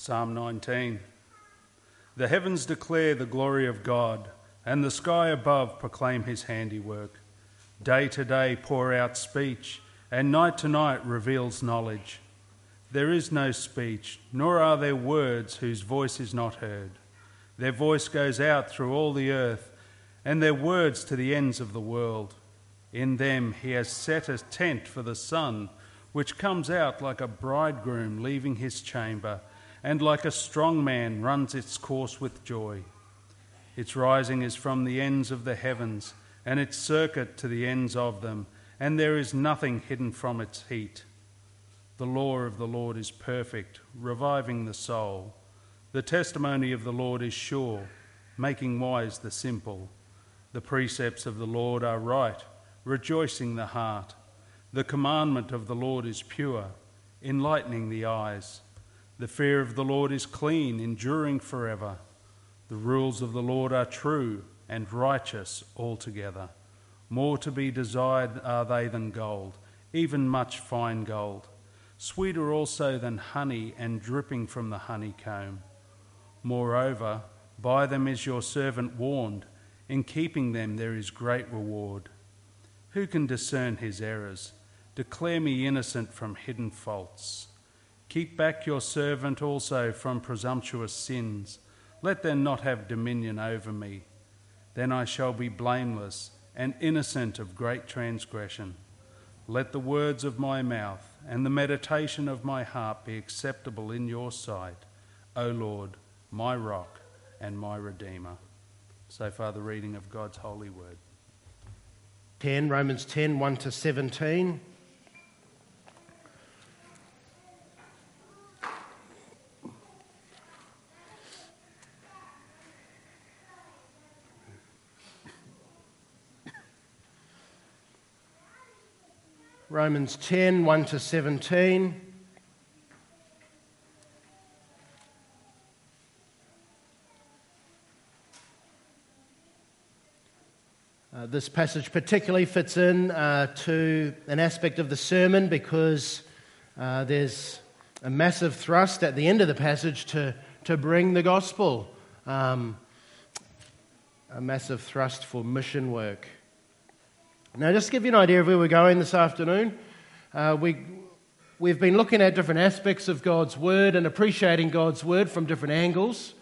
Psalm 19. The heavens declare the glory of God, and the sky above proclaim his handiwork. Day to day pour out speech, and night to night reveals knowledge. There is no speech, nor are there words whose voice is not heard. Their voice goes out through all the earth, and their words to the ends of the world. In them he has set a tent for the sun, which comes out like a bridegroom leaving his chamber, and like a strong man runs its course with joy. Its rising is from the ends of the heavens, and its circuit to the ends of them, and there is nothing hidden from its heat. The law of the Lord is perfect, reviving the soul. The testimony of the Lord is sure, making wise the simple. The precepts of the Lord are right, rejoicing the heart. The commandment of the Lord is pure, enlightening the eyes. The fear of the Lord is clean, enduring forever. The rules of the Lord are true and righteous altogether. More to be desired are they than gold, even much fine gold. Sweeter also than honey and dripping from the honeycomb. Moreover, by them is your servant warned. In keeping them there is great reward. Who can discern his errors? Declare me innocent from hidden faults. Keep back your servant also from presumptuous sins. Let them not have dominion over me. Then I shall be blameless and innocent of great transgression. Let the words of my mouth and the meditation of my heart be acceptable in your sight, O Lord, my rock and my redeemer. So far the reading of God's holy word. Romans 10, 1 to 17. Romans 10, 1 to 17. This passage particularly fits in to an aspect of the sermon because there's a massive thrust at the end of the passage to bring the gospel, a massive thrust for mission work. Now, just to give you an idea of where we're going this afternoon, we've been looking at different aspects of God's Word and appreciating God's Word from different angles.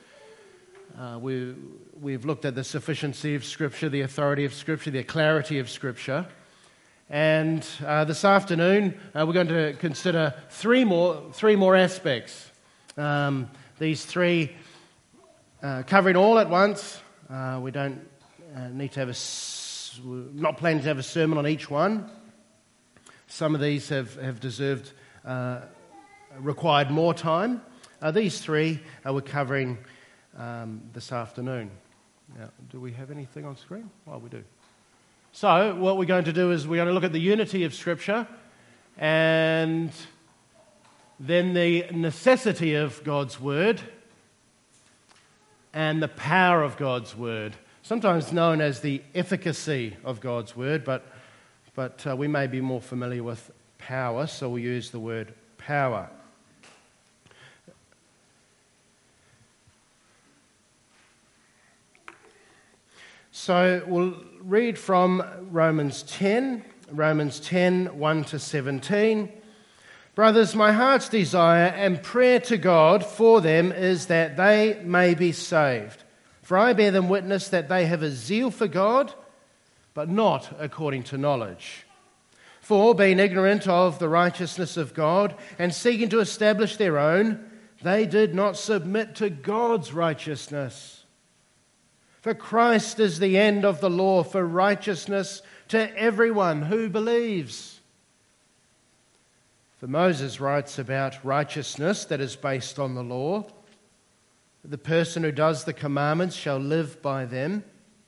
We've looked at the sufficiency of Scripture, the authority of Scripture, the clarity of Scripture. And this afternoon, we're going to consider three more aspects. These three, covering all at once. We don't need to have we're not planning to have a sermon on each one. Some of these have deserved, required more time. These three we're covering this afternoon. Now, do we have anything on screen? Well, we do. So what we're going to do is we're going to look at the unity of Scripture and then the necessity of God's Word and the power of God's Word. Sometimes known as the efficacy of God's Word, but we may be more familiar with power, so we'll use the word power. So we'll read from Romans 10, 1 to 17. Brothers, my heart's desire and prayer to God for them is that they may be saved. For I bear them witness that they have a zeal for God, but not according to knowledge. For being ignorant of the righteousness of God and seeking to establish their own, they did not submit to God's righteousness. For Christ is the end of the law for righteousness to everyone who believes. For Moses writes about righteousness that is based on the law. The person who does the commandments shall live by them.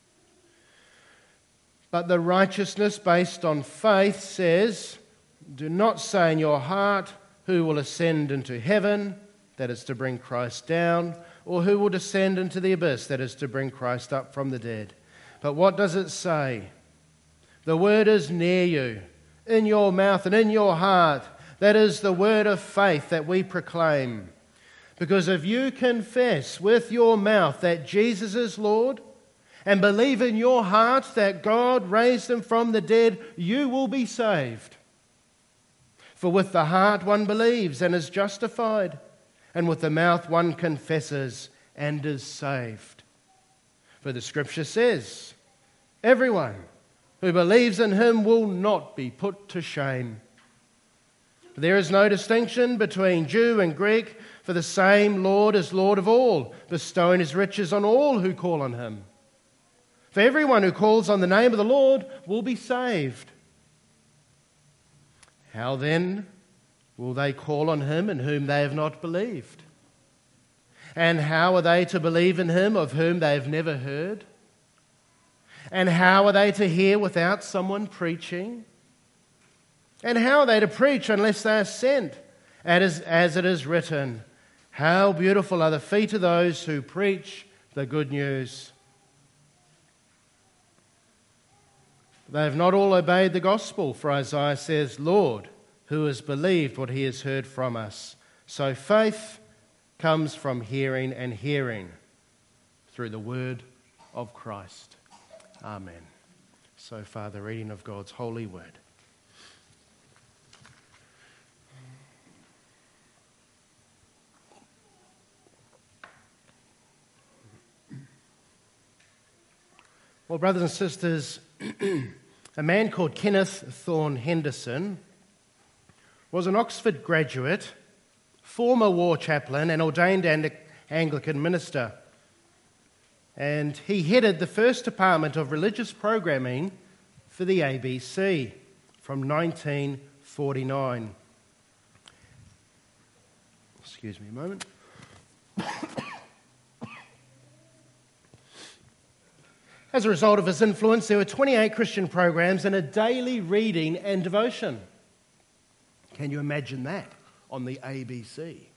But the righteousness based on faith says, do not say in your heart, who will ascend into heaven, that is to bring Christ down, or who will descend into the abyss, that is to bring Christ up from the dead. But what does it say? The word is near you, in your mouth and in your heart. That is the word of faith that we proclaim. Because if you confess with your mouth that Jesus is Lord and believe in your heart that God raised him from the dead, you will be saved. For with the heart one believes and is justified, and with the mouth one confesses and is saved. For the Scripture says, everyone who believes in him will not be put to shame. There is no distinction between Jew and Greek, for the same Lord is Lord of all, bestowing his riches on all who call on him. For everyone who calls on the name of the Lord will be saved. How then will they call on him in whom they have not believed? And how are they to believe in him of whom they have never heard? And how are they to hear without someone preaching? And how are they to preach unless they are sent? As it is written, how beautiful are the feet of those who preach the good news. They have not all obeyed the gospel, for Isaiah says, Lord, who has believed what he has heard from us? So faith comes from hearing, and hearing through the word of Christ. Amen. So far, the reading of God's holy word. Well, brothers and sisters, a man called Kenneth Thorne Henderson was an Oxford graduate, former war chaplain and ordained Anglican minister. And he headed the first department of religious programming for the ABC from 1949. Excuse me a moment. As a result of his influence, there were 28 Christian programs and a daily reading and devotion. Can you imagine that on the ABC?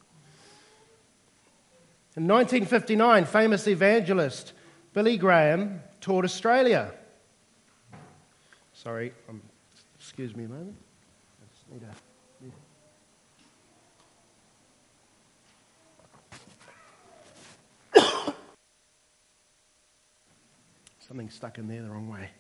In 1959, famous evangelist Billy Graham toured Australia. Sorry, excuse me a moment. I just need a... Something stuck in there the wrong way.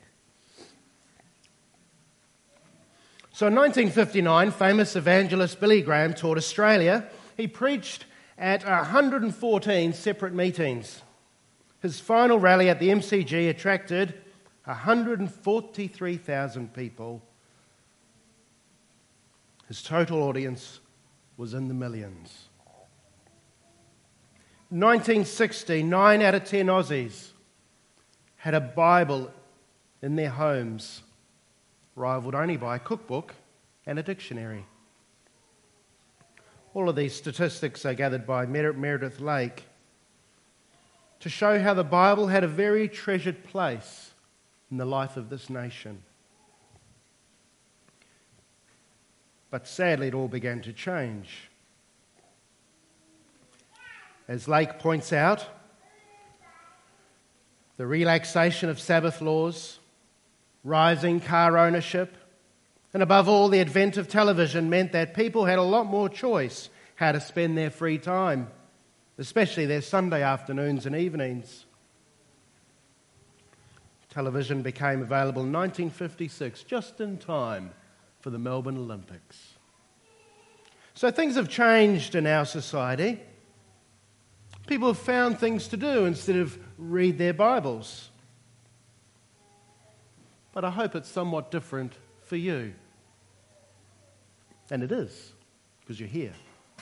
So in 1959, famous evangelist Billy Graham toured Australia. He preached at 114 separate meetings. His final rally at the MCG attracted 143,000 people. His total audience was in the millions. In 1960, 9 out of 10 Aussies had a Bible in their homes, rivaled only by a cookbook and a dictionary. All of these statistics are gathered by Meredith Lake to show how the Bible had a very treasured place in the life of this nation. But sadly, it all began to change. As Lake points out, the relaxation of Sabbath laws, rising car ownership, and above all, the advent of television meant that people had a lot more choice how to spend their free time, especially their Sunday afternoons and evenings. Television became available in 1956, just in time for the Melbourne Olympics. So things have changed in our society. People have found things to do instead of read their Bibles. But I hope it's somewhat different for you. And it is, because you're here.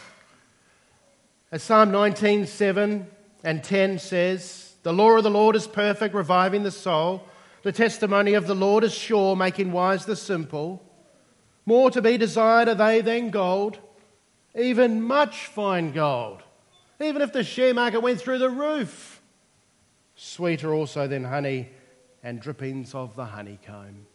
As Psalm 19:7 and 10 says, the law of the Lord is perfect, reviving the soul. The testimony of the Lord is sure, making wise the simple. More to be desired are they than gold, even much fine gold. Even if the share market went through the roof, sweeter also than honey and drippings of the honeycomb.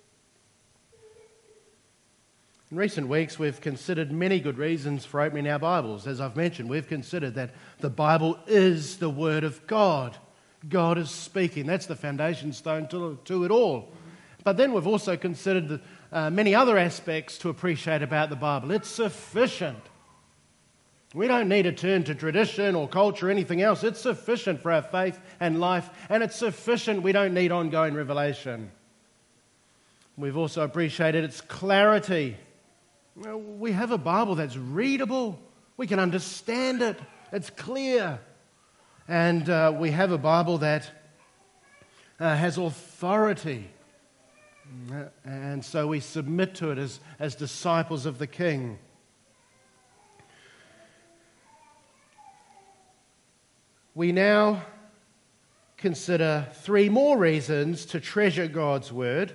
In recent weeks, we've considered many good reasons for opening our Bibles. As I've mentioned, we've considered that the Bible is the Word of God. God is speaking. That's the foundation stone to it all. But then we've also considered many other aspects to appreciate about the Bible. It's sufficient. We don't need to turn to tradition or culture or anything else. It's sufficient for our faith and life, and it's sufficient. We don't need ongoing revelation. We've also appreciated its clarity. We have a Bible that's readable. We can understand it. It's clear. And we have a Bible that has authority. And so we submit to it as disciples of the King. We now consider three more reasons to treasure God's Word: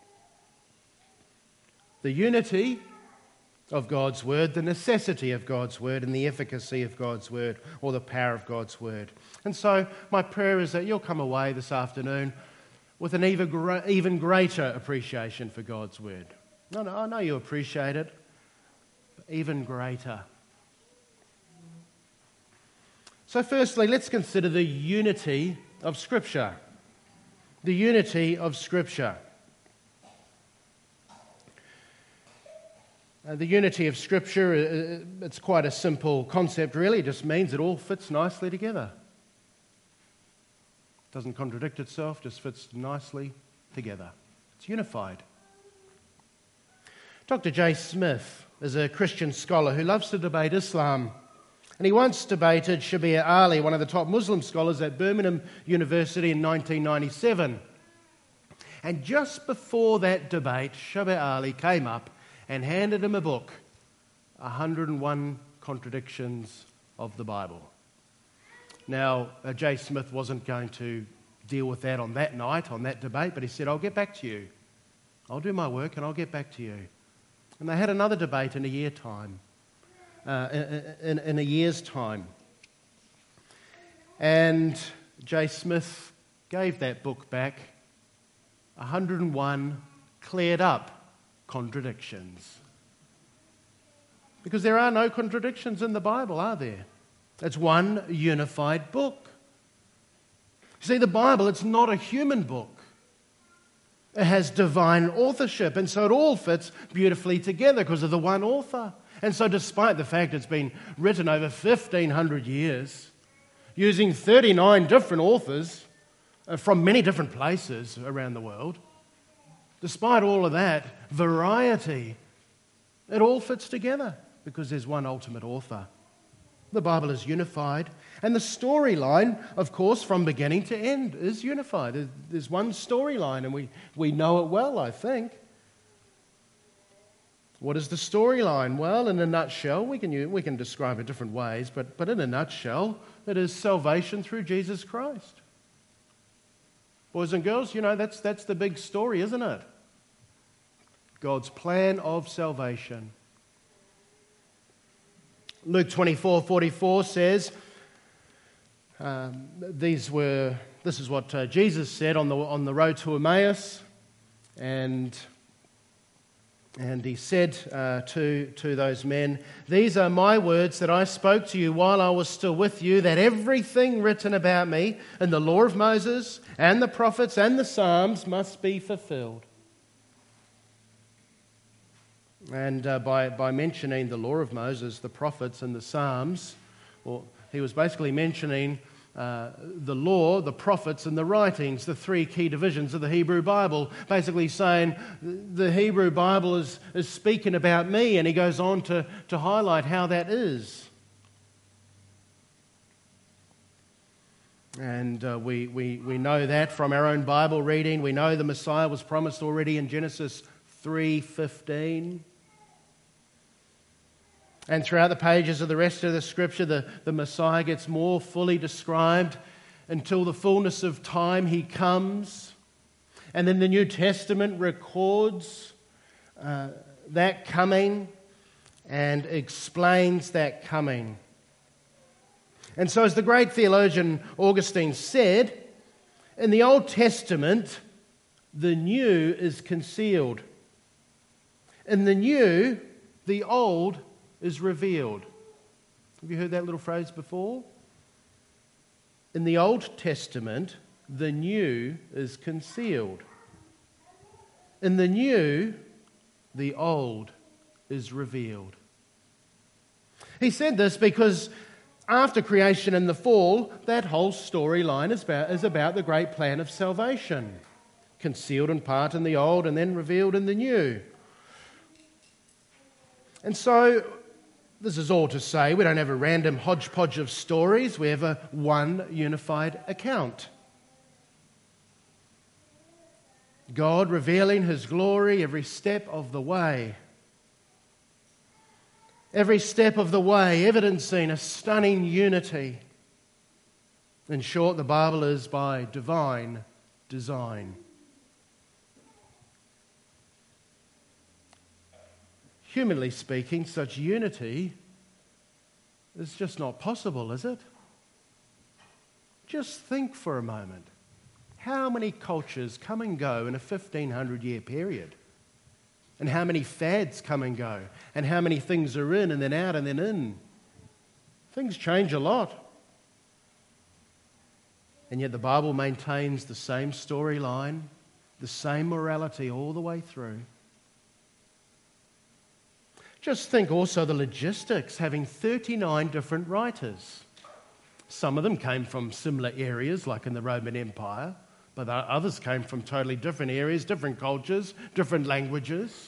the unity of God's Word, the necessity of God's Word, and the efficacy of God's Word, or the power of God's Word. And so my prayer is that you'll come away this afternoon with an even greater appreciation for God's Word. I know you appreciate it, but even greater. So firstly, let's consider the unity of Scripture. The unity of Scripture. The unity of Scripture, it's quite a simple concept really. It just means it all fits nicely together. It doesn't contradict itself, just fits nicely together. It's unified. Dr. J. Smith is a Christian scholar who loves to debate Islam. And he once debated Shabir Ali, one of the top Muslim scholars at Birmingham University in 1997. And just before that debate, Shabir Ali came up and handed him a book, 101 Contradictions of the Bible. Now, J. Smith wasn't going to deal with that on that night, on that debate, but he said, I'll get back to you. I'll do my work and I'll get back to you. And they had another debate in a year's time. In a year's time. And J. Smith gave that book back, 101 cleared up contradictions. Because there are no contradictions in the Bible, are there? It's one unified book. See, the Bible, it's not a human book. It has divine authorship, and so it all fits beautifully together because of the one author. And so despite the fact it's been written over 1,500 years, using 39 different authors from many different places around the world, despite all of that variety, it all fits together because there's one ultimate author. The Bible is unified, and the storyline, of course, from beginning to end is unified. There's one storyline, and we know it well, I think. What is the storyline? Well, in a nutshell, we can describe it different ways, but in a nutshell, it is salvation through Jesus Christ. Boys and girls, you know, that's the big story, isn't it? God's plan of salvation. Luke 24:44 says, this is what Jesus said on the road to Emmaus, and he said to those men, "These are my words that I spoke to you while I was still with you, that everything written about me in the law of Moses and the prophets and the Psalms must be fulfilled." And by mentioning the law of Moses, the prophets, and the Psalms, well, he was basically mentioning the law, the prophets, and the writings, the three key divisions of the Hebrew Bible, basically saying the Hebrew Bible is speaking about me, and he goes on to highlight how that is. And we know that from our own Bible reading. We know the Messiah was promised already in Genesis 3:15. And throughout the pages of the rest of the Scripture, the Messiah gets more fully described until the fullness of time he comes. And then the New Testament records that coming and explains that coming. And so as the great theologian Augustine said, in the Old Testament, the new is concealed. In the new, the old is revealed. Have you heard that little phrase before? In the Old Testament, the new is concealed. In the new, the old is revealed. He said this because after creation and the fall, that whole storyline is about the great plan of salvation, concealed in part in the old and then revealed in the new. And so, this is all to say, we don't have a random hodgepodge of stories, we have a one unified account. God revealing His glory every step of the way. Every step of the way, evidencing a stunning unity. In short, the Bible is by divine design. Humanly speaking, such unity is just not possible, is it? Just think for a moment. How many cultures come and go in a 1,500-year period? And how many fads come and go? And how many things are in and then out and then in? Things change a lot. And yet the Bible maintains the same storyline, the same morality all the way through. Just think also the logistics, having 39 different writers. Some of them came from similar areas, like in the Roman Empire, but others came from totally different areas, different cultures, different languages.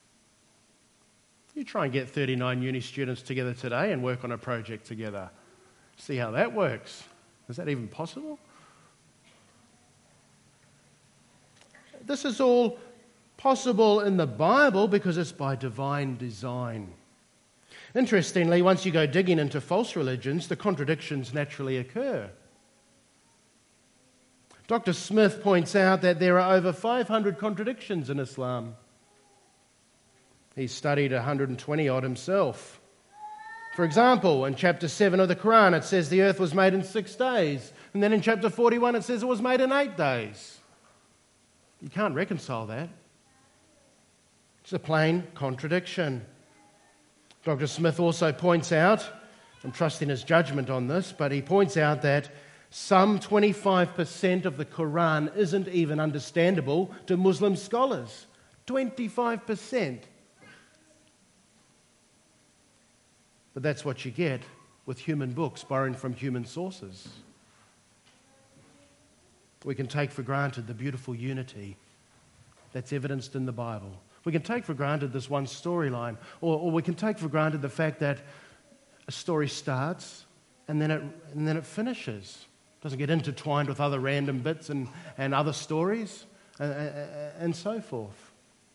You try and get 39 uni students together today and work on a project together. See how that works. Is that even possible? This is all possible in the Bible because it's by divine design. Interestingly, once you go digging into false religions, the contradictions naturally occur. Dr. Smith points out that there are over 500 contradictions in Islam. He studied 120 odd himself. For example, in chapter 7 of the Quran, it says the earth was made in 6 days. And then in chapter 41, it says it was made in 8 days. You can't reconcile that. It's a plain contradiction. Dr. Smith also points out, I'm trusting his judgment on this, but he points out that some 25% of the Quran isn't even understandable to Muslim scholars. 25%. But that's what you get with human books borrowing from human sources. We can take for granted the beautiful unity that's evidenced in the Bible. We can take for granted this one storyline, or we can take for granted the fact that a story starts and then it finishes. It doesn't get intertwined with other random bits and other stories and so forth.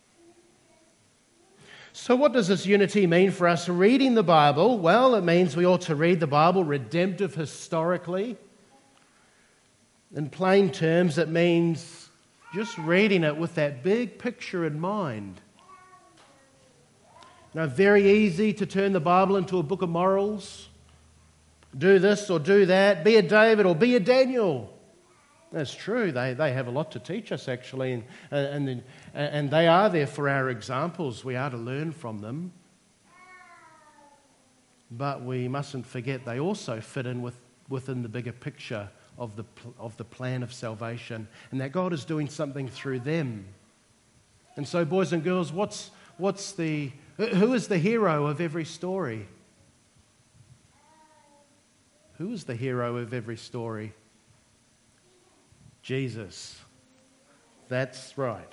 So what does this unity mean for us reading the Bible? Well, it means we ought to read the Bible redemptive historically. In plain terms, it means just reading it with that big picture in mind. You know, very easy to turn the Bible into a book of morals. Do this or do that. Be a David or be a Daniel. That's true. They have a lot to teach us, actually, and they are there for our examples. We are to learn from them. But we mustn't forget they also fit in within the bigger picture of the plan of salvation, and that God is doing something through them. And so, boys and girls, who is the hero of every story? Who is the hero of every story? Jesus. That's right.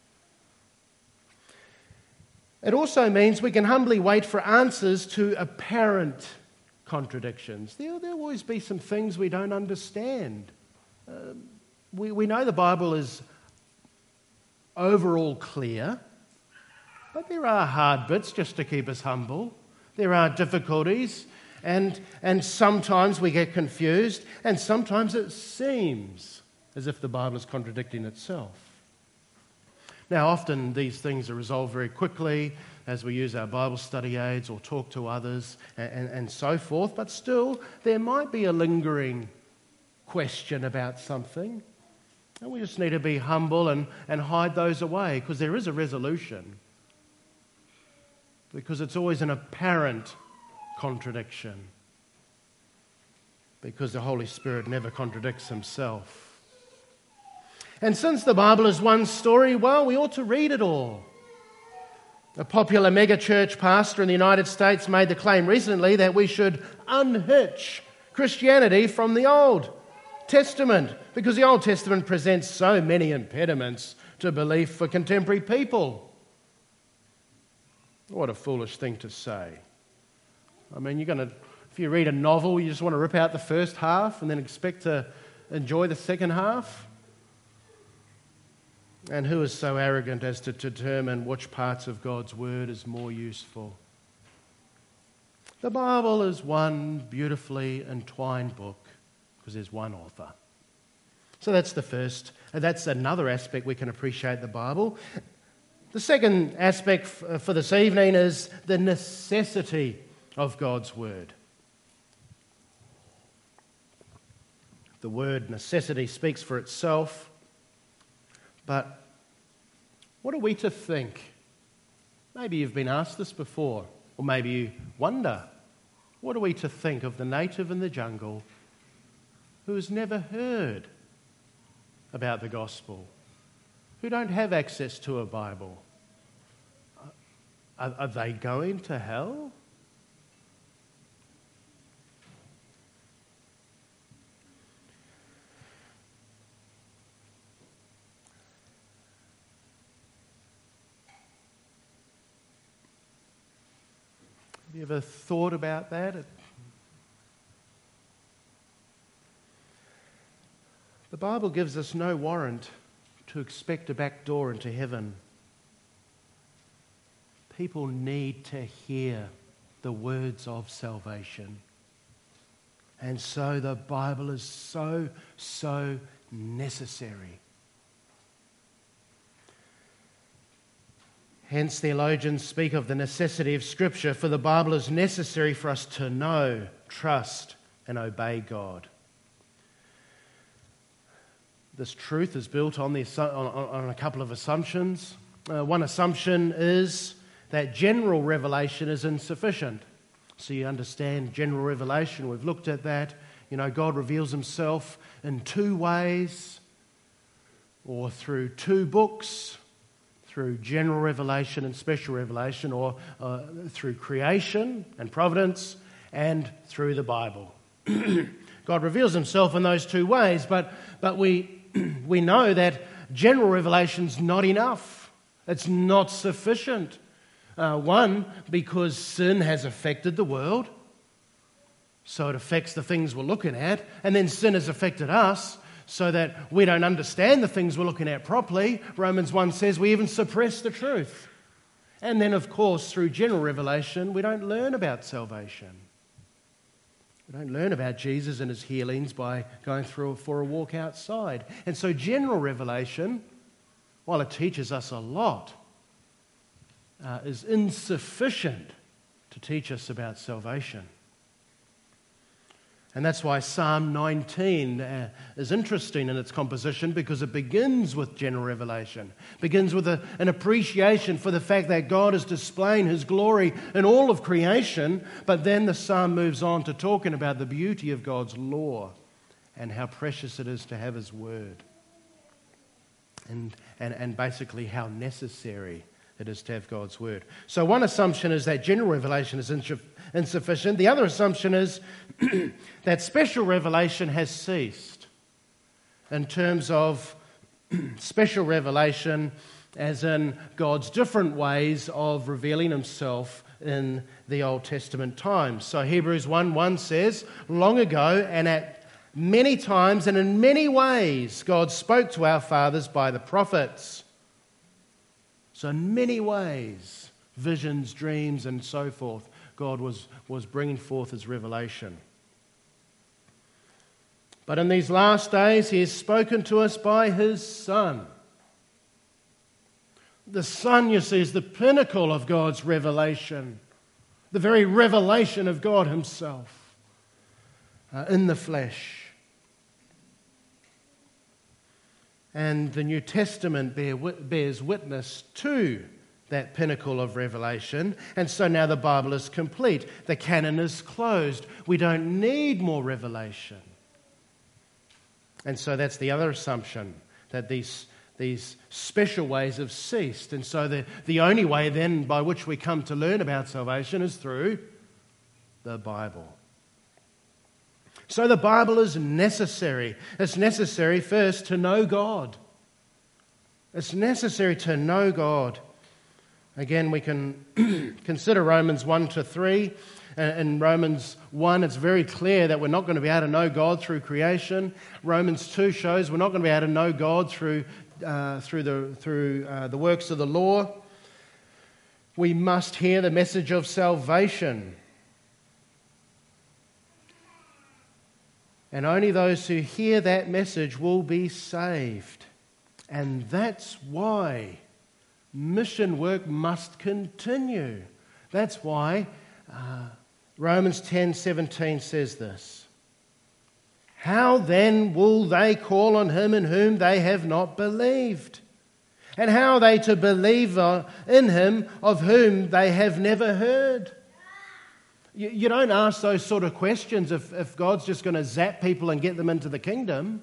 It also means we can humbly wait for answers to apparent contradictions. There'll always be some things we don't understand. We know the Bible is overall clear, but there are hard bits just to keep us humble. There are difficulties, and sometimes we get confused, and sometimes it seems as if the Bible is contradicting itself. Now, often these things are resolved very quickly as we use our Bible study aids or talk to others and so forth, but still there might be a lingering question about something, and we just need to be humble and hide those away, because there is a resolution, because it's always an apparent contradiction, because the Holy Spirit never contradicts himself. And since the Bible is one story, well, we ought to read it all. A popular megachurch pastor in the United States made the claim recently that we should unhitch Christianity from the Old Testament because the Old Testament presents so many impediments to belief for contemporary people. What a foolish thing to say. I mean, if you read a novel, you just want to rip out the first half and then expect to enjoy the second half? And who is so arrogant as to determine which parts of God's Word is more useful? The Bible is one beautifully entwined book because there's one author. So that's another aspect we can appreciate the Bible. The second aspect for this evening is the necessity of God's Word. The word necessity speaks for itself, but what are we to think? Maybe you've been asked this before, or maybe you wonder, what are we to think of the native in the jungle who has never heard about the gospel, who don't have access to a Bible? Are they going to hell? Have you ever thought about that? The Bible gives us no warrant to expect a back door into heaven. People need to hear the words of salvation. And so the Bible is so necessary. Hence, theologians speak of the necessity of Scripture, for the Bible is necessary for us to know, trust, and obey God. This truth is built on a couple of assumptions. One assumption is that general revelation is insufficient. So you understand general revelation. We've looked at that. God reveals himself in two ways, or through two books, through general revelation and special revelation, or through creation and providence, and through the Bible. God reveals himself in those two ways, but we know that general revelation's not enough. It's not sufficient. One, because sin has affected the world, so it affects the things we're looking at, and then sin has affected us, so that we don't understand the things we're looking at properly. Romans 1 says we even suppress the truth. And then, of course, through general revelation, we don't learn about salvation. We don't learn about Jesus and his healings by going through for a walk outside. And so general revelation, while it teaches us a lot, is insufficient to teach us about salvation. And that's why Psalm 19 is interesting in its composition, because it begins with general revelation. It begins with an appreciation for the fact that God is displaying his glory in all of creation, but then the psalm moves on to talking about the beauty of God's law and how precious it is to have his word, and basically how necessary it is to have God's word. So one assumption is that general revelation is insufficient. The other assumption is that special revelation has ceased, in terms of special revelation as in God's different ways of revealing himself in the Old Testament times. So Hebrews 1:1 says, long ago and at many times and in many ways God spoke to our fathers by the prophets. So in many ways, visions, dreams, and so forth, God was bringing forth his revelation. But in these last days, he has spoken to us by his Son. The Son, you see, is the pinnacle of God's revelation, the very revelation of God himself in the flesh. And the New Testament bears witness to that pinnacle of revelation. And so now the Bible is complete. The canon is closed. We don't need more revelation. And so that's the other assumption, that these these special ways have ceased. And so the only way then by which we come to learn about salvation is through the Bible. So the Bible is necessary. It's necessary first to know God. It's necessary to know God. Again, we can consider Romans 1-3. In Romans 1, it's very clear that we're not going to be able to know God through creation. Romans 2 shows we're not going to be able to know God through the works of the law. We must hear the message of salvation. And only those who hear that message will be saved. And that's why mission work must continue. That's why Romans 10:17 says this. How then will they call on him in whom they have not believed? And how are they to believe in him of whom they have never heard? You don't ask those sort of questions if God's just going to zap people and get them into the kingdom.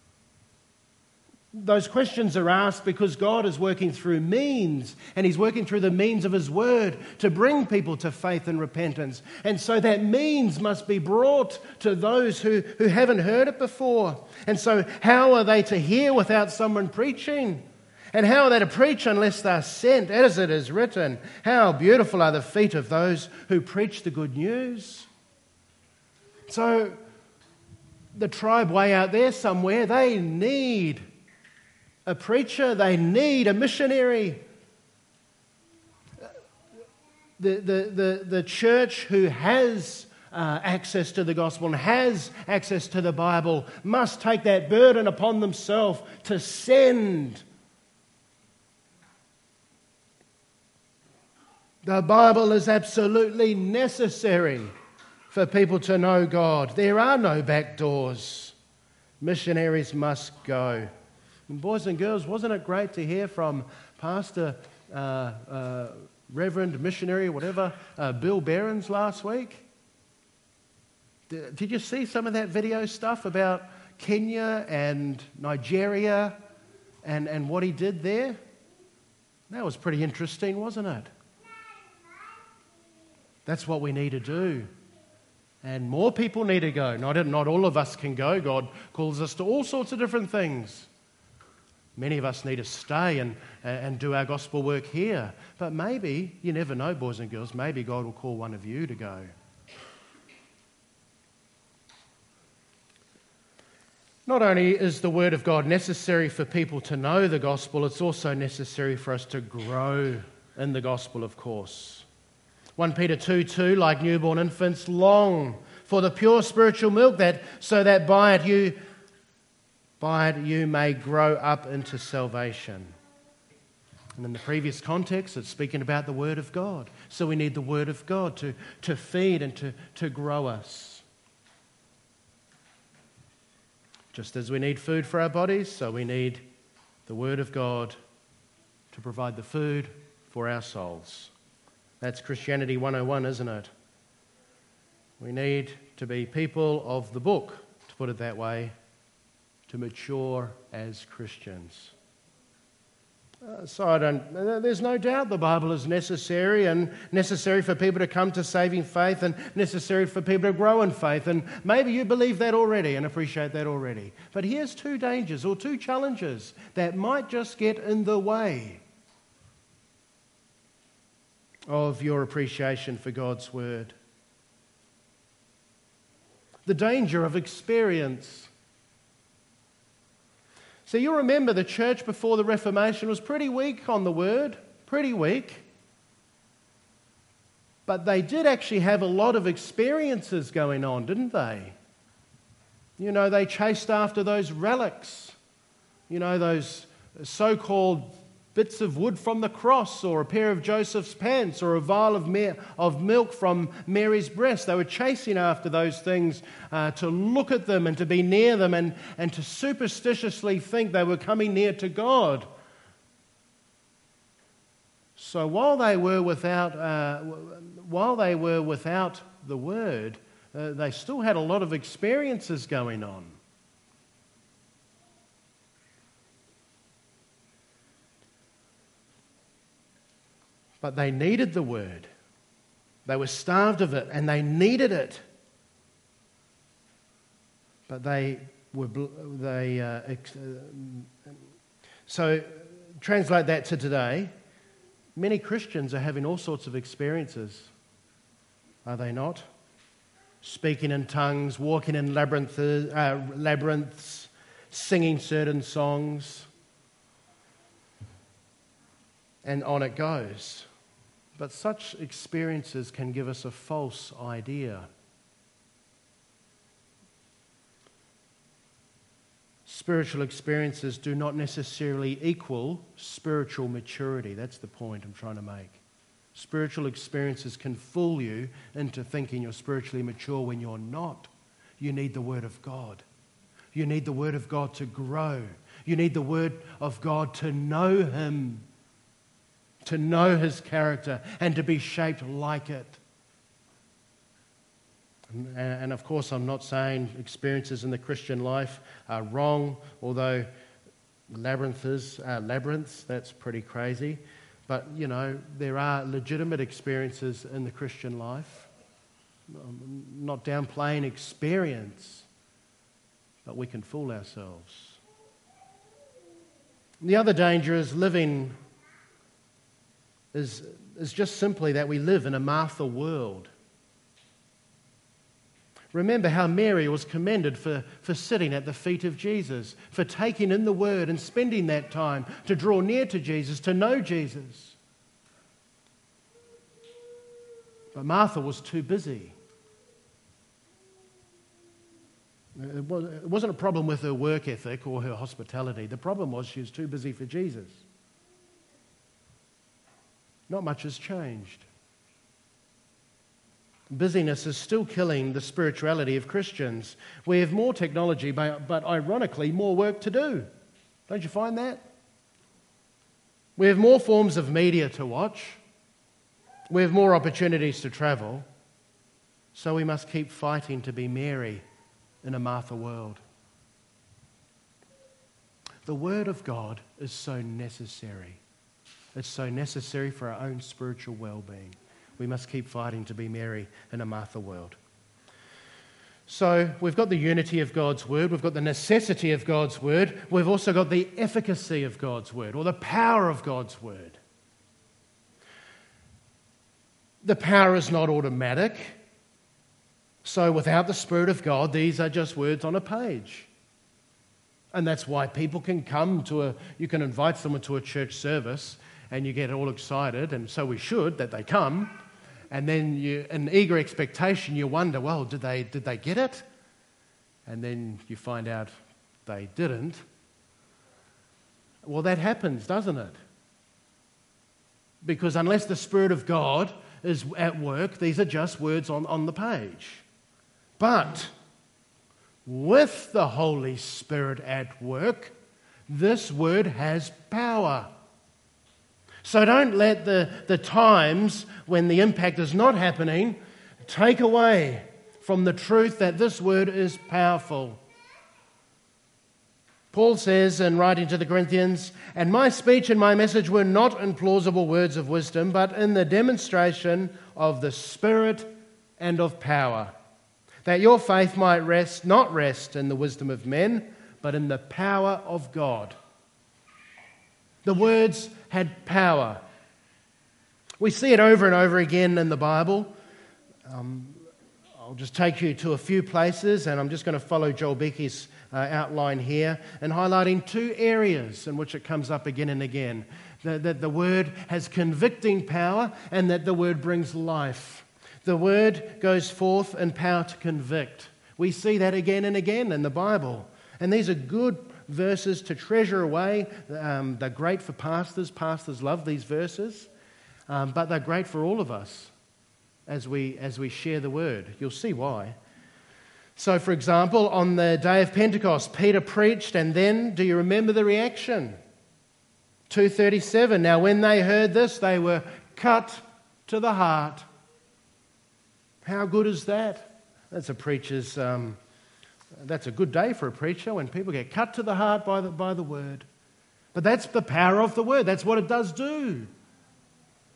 Those questions are asked because God is working through means, and He's working through the means of His Word to bring people to faith and repentance. And so that means must be brought to those who haven't heard it before. And so how are they to hear without someone preaching? And how are they to preach unless they're sent? As it is written, how beautiful are the feet of those who preach the good news. So the tribe way out there somewhere, they need a preacher, they need a missionary. The church who has access to the gospel and has access to the Bible must take that burden upon themselves to send. The Bible is absolutely necessary for people to know God. There are no back doors. Missionaries must go. And boys and girls, wasn't it great to hear from Pastor, Reverend, Missionary, whatever, Bill Behrens last week? Did you see some of that video stuff about Kenya and Nigeria and what he did there? That was pretty interesting, wasn't it? That's what we need to do. And more people need to go. Not all of us can go. God calls us to all sorts of different things. Many of us need to stay and do our gospel work here. But maybe, you never know, boys and girls, maybe God will call one of you to go. Not only is the Word of God necessary for people to know the gospel, it's also necessary for us to grow in the gospel, of course. 1 Peter 2:2, like newborn infants, long for the pure spiritual milk, so that by it you may grow up into salvation. And in the previous context, it's speaking about the Word of God. So we need the Word of God to feed and to grow us. Just as we need food for our bodies, so we need the Word of God to provide the food for our souls. That's Christianity 101, isn't it? We need to be people of the book, to put it that way, to mature as Christians. There's no doubt the Bible is necessary, and necessary for people to come to saving faith, and necessary for people to grow in faith. And maybe you believe that already and appreciate that already. But here's two dangers or two challenges that might just get in the way of your appreciation for God's Word. The danger of experience. So you remember the church before the Reformation was pretty weak on the Word, pretty weak. But they did actually have a lot of experiences going on, didn't they? You know, they chased after those relics, you know, those so-called bits of wood from the cross, or a pair of Joseph's pants, or a vial of milk from Mary's breast. They were chasing after those things to look at them and to be near them and to superstitiously think they were coming near to God. So while they were without the Word, they still had a lot of experiences going on. But they needed the word. They were starved of it and they needed it. But so translate that to today. Many Christians are having all sorts of experiences, are they not? Speaking in tongues, walking in labyrinths, singing certain songs, and on it goes. But such experiences can give us a false idea. Spiritual experiences do not necessarily equal spiritual maturity. That's the point I'm trying to make. Spiritual experiences can fool you into thinking you're spiritually mature when you're not. You need the Word of God. You need the Word of God to grow. You need the Word of God to know Him, to know His character, and to be shaped like it. And of course, I'm not saying experiences in the Christian life are wrong, although labyrinths, that's pretty crazy. But, you know, there are legitimate experiences in the Christian life. I'm not downplaying experience, but we can fool ourselves. The other danger is living is just simply that we live in a Martha world. Remember how Mary was commended for sitting at the feet of Jesus, for taking in the Word and spending that time to draw near to Jesus, to know Jesus. But Martha was too busy. It wasn't a problem with her work ethic or her hospitality. The problem was she was too busy for Jesus. Not much has changed. Busyness is still killing the spirituality of Christians. We have more technology, but ironically, more work to do. Don't you find that? We have more forms of media to watch. We have more opportunities to travel. So we must keep fighting to be Mary in a Martha world. The Word of God is so necessary. It's so necessary for our own spiritual well-being. We must keep fighting to be Mary in a Martha world. So we've got the unity of God's Word. We've got the necessity of God's Word. We've also got the efficacy of God's Word, or the power of God's Word. The power is not automatic. So without the Spirit of God, these are just words on a page. And that's why people can come you can invite someone to a church service and you get all excited, and so we should, that they come. And then in eager expectation, you wonder, well, did they get it? And then you find out they didn't. Well, that happens, doesn't it? Because unless the Spirit of God is at work, these are just words on the page. But with the Holy Spirit at work, this word has power. So don't let the times when the impact is not happening take away from the truth that this word is powerful. Paul says in writing to the Corinthians, "And my speech and my message were not in plausible words of wisdom, but in the demonstration of the Spirit and of power, that your faith might not rest in the wisdom of men, but in the power of God." The words had power. We see it over and over again in the Bible. I'll just take you to a few places, and I'm just going to follow Joel Becky's outline here and highlighting two areas in which it comes up again and again. That the word has convicting power and that the word brings life. The word goes forth in power to convict. We see that again and again in the Bible. And these are good verses to treasure away. They're great for pastors. Pastors love these verses. But they're great for all of us as we share the word. You'll see why. So, for example, on the day of Pentecost, Peter preached, and then, do you remember the reaction? 2:37, "Now when they heard this, they were cut to the heart." How good is that? That's a preacher's... That's a good day for a preacher, when people get cut to the heart by the word. But that's the power of the word. That's what it does do.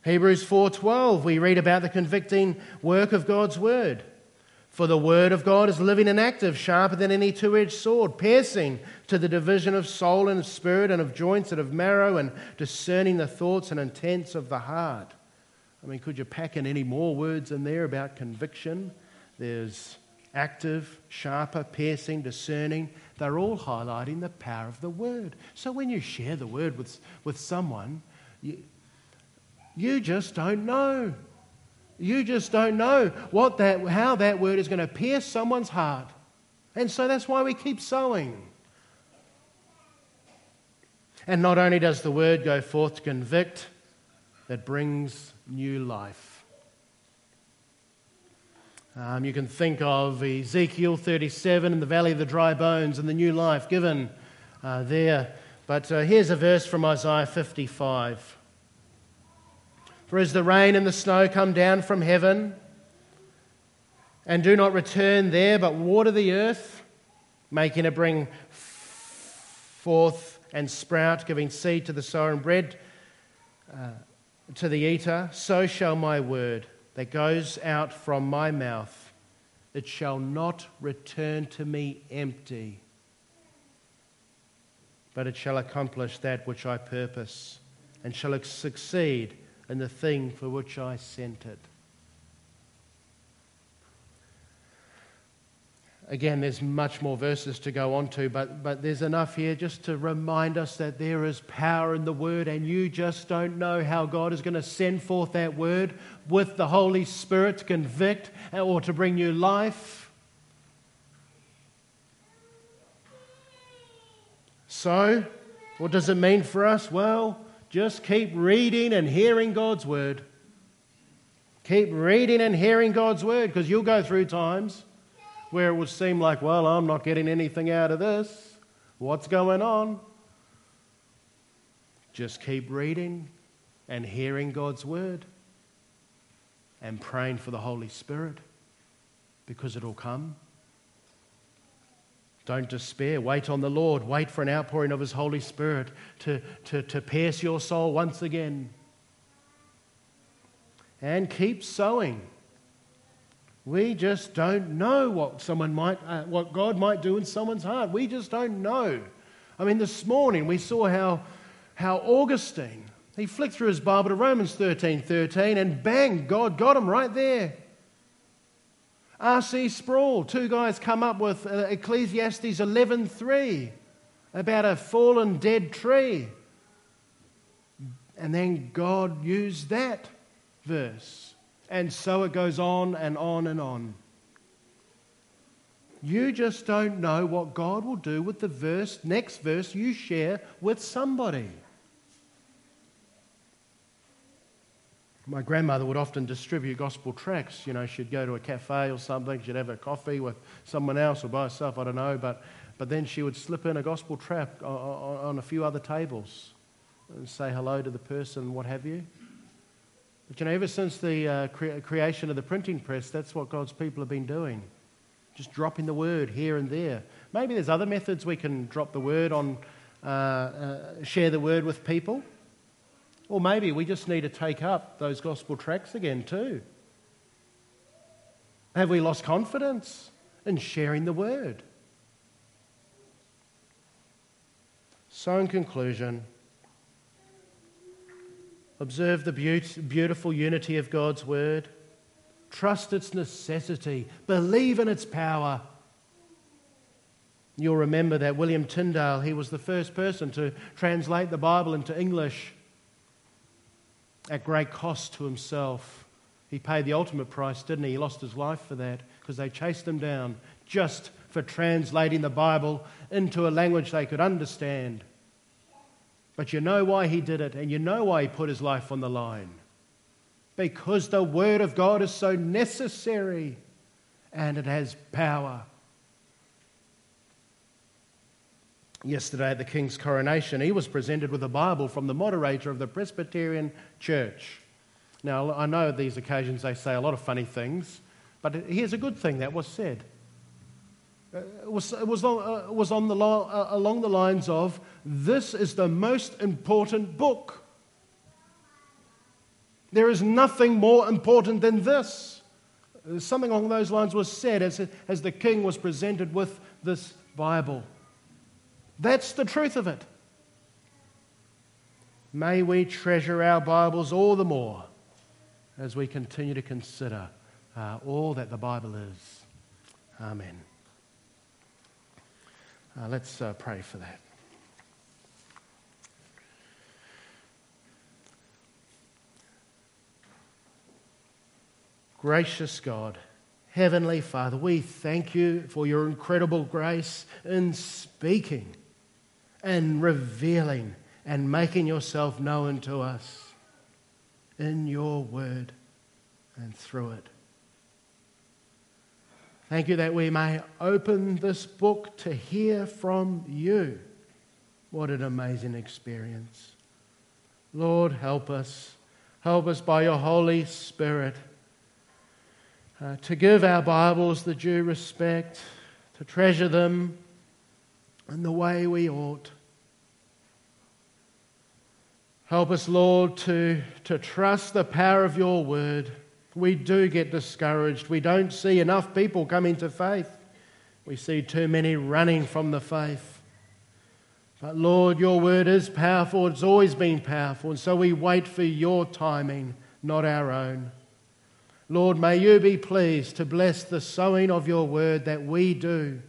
Hebrews 4:12, we read about the convicting work of God's word. For the word of God is living and active, sharper than any two-edged sword, piercing to the division of soul and of spirit and of joints and of marrow, and discerning the thoughts and intents of the heart. I mean, could you pack in any more words in there about conviction? There's active, sharper, piercing, discerning. They're all highlighting the power of the word. So when you share the word with someone, you just don't know. You just don't know how that word is going to pierce someone's heart. And so that's why we keep sowing. And not only does the word go forth to convict, it brings new life. You can think of Ezekiel 37 in the valley of the dry bones and the new life given there. But here's a verse from Isaiah 55. For as the rain and the snow come down from heaven and do not return there but water the earth, making it bring forth and sprout, giving seed to the sower and bread to the eater, so shall my word that goes out from my mouth. It shall not return to me empty, but it shall accomplish that which I purpose, and shall succeed in the thing for which I sent it. Again, there's much more verses to go on to, but there's enough here just to remind us that there is power in the word, and you just don't know how God is going to send forth that word with the Holy Spirit to convict or to bring you life. So, what does it mean for us? Well, just keep reading and hearing God's word. Keep reading and hearing God's word, because you'll go through times where it will seem like, well, I'm not getting anything out of this. What's going on? Just keep reading and hearing God's word and praying for the Holy Spirit, because it'll come. Don't despair. Wait on the Lord. Wait for an outpouring of His Holy Spirit to pierce your soul once again. And keep sowing. We just don't know what God might do in someone's heart. We just don't know. I mean, this morning we saw how Augustine, he flicked through his Bible to Romans 13:13, and bang, God got him right there. R.C. Sproul, two guys come up with Ecclesiastes 11:3 about a fallen dead tree. And then God used that verse. And so it goes on and on and on. You just don't know what God will do with the next verse you share with somebody. My grandmother would often distribute gospel tracts. You know, she'd go to a cafe or something, she'd have a coffee with someone else or by herself, I don't know, but then she would slip in a gospel tract on a few other tables and say hello to the person, what have you. But you know, ever since the creation of the printing press, that's what God's people have been doing. Just dropping the word here and there. Maybe there's other methods we can drop the word on, share the word with people. Or maybe we just need to take up those gospel tracts again too. Have we lost confidence in sharing the word? So in conclusion, observe the beautiful unity of God's word. Trust its necessity. Believe in its power. You'll remember that William Tyndale, he was the first person to translate the Bible into English at great cost to himself. He paid the ultimate price, didn't he? He lost his life for that because they chased him down just for translating the Bible into a language they could understand. But you know why he did it, and you know why he put his life on the line. Because the Word of God is so necessary and it has power. Yesterday at the King's coronation, he was presented with a Bible from the moderator of the Presbyterian Church. Now, I know at these occasions they say a lot of funny things, but here's a good thing that was said. It was along the lines of, this is the most important book. There is nothing more important than this. Something along those lines was said as the king was presented with this Bible. That's the truth of it. May we treasure our Bibles all the more as we continue to consider all that the Bible is. Amen. Let's pray for that. Gracious God, Heavenly Father, we thank you for your incredible grace in speaking and revealing and making yourself known to us in your word and through it. Thank you that we may open this book to hear from you. What an amazing experience. Lord, help us. Help us by your Holy Spirit to give our Bibles the due respect, to treasure them in the way we ought. Help us, Lord, to trust the power of your word. We do get discouraged. We don't see enough people coming to faith. We see too many running from the faith. But Lord, your word is powerful. It's always been powerful. And so we wait for your timing, not our own. Lord, may you be pleased to bless the sowing of your word that we do.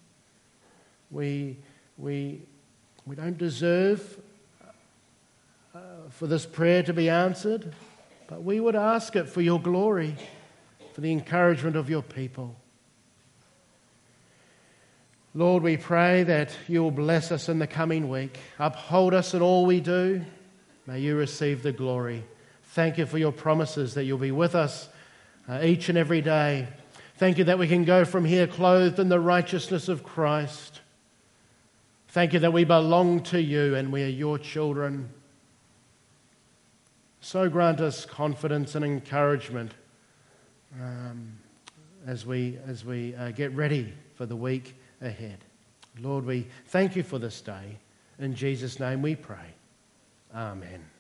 We don't deserve for this prayer to be answered, but we would ask it for your glory, for the encouragement of your people. Lord, we pray that you will bless us in the coming week. Uphold us in all we do. May you receive the glory. Thank you for your promises that you'll be with us each and every day. Thank you that we can go from here clothed in the righteousness of Christ. Thank you that we belong to you and we are your children. So grant us confidence and encouragement as we get ready for the week ahead. Lord, we thank you for this day. In Jesus' name we pray. Amen.